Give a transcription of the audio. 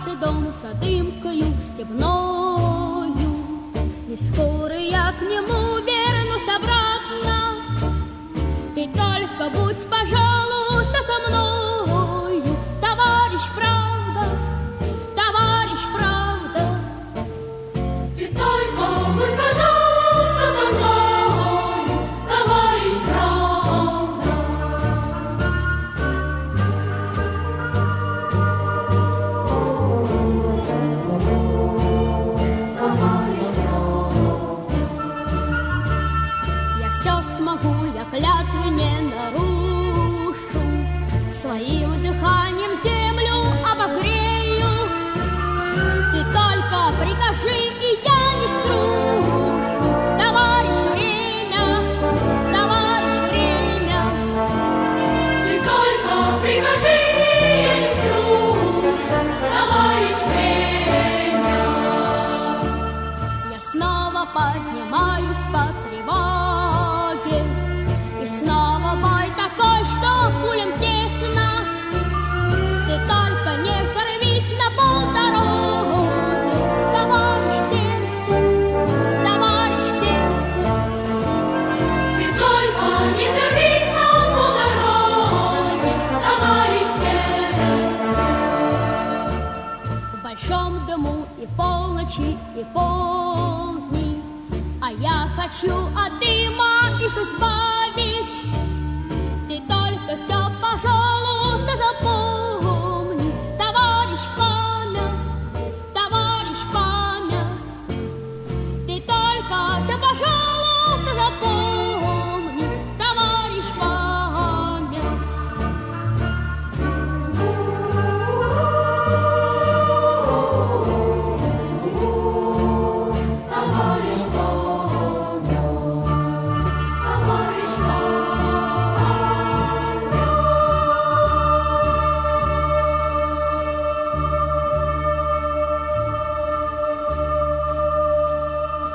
Оставайся дома с дымкою стебною, не скоро я к нему вернусь обратно. Ты только будь, пожалуйста, со мною, товарищ правда, товарищ правда. Ты только будь, пожалуйста, со мною, товарищ правда. Я все смогу, я клятвы не нарушу, своим дыханием землю обогрею. Ты только прикажи, и я не струшу, товарищ время, товарищ время. Ты только прикажи, и я не струшу, товарищ время. Я снова поднимаюсь по тревоге, и снова бой такой, что пулям тесно. Ты только не взорвись на полдороги, товарищ сердце, товарищ сердце. Ты только не взорвись на полдороги, товарищ сердце. В большом дому и полночи, и полдни, а я хочу от дыма их избавить. Ты только все, пожалуйста, запомни.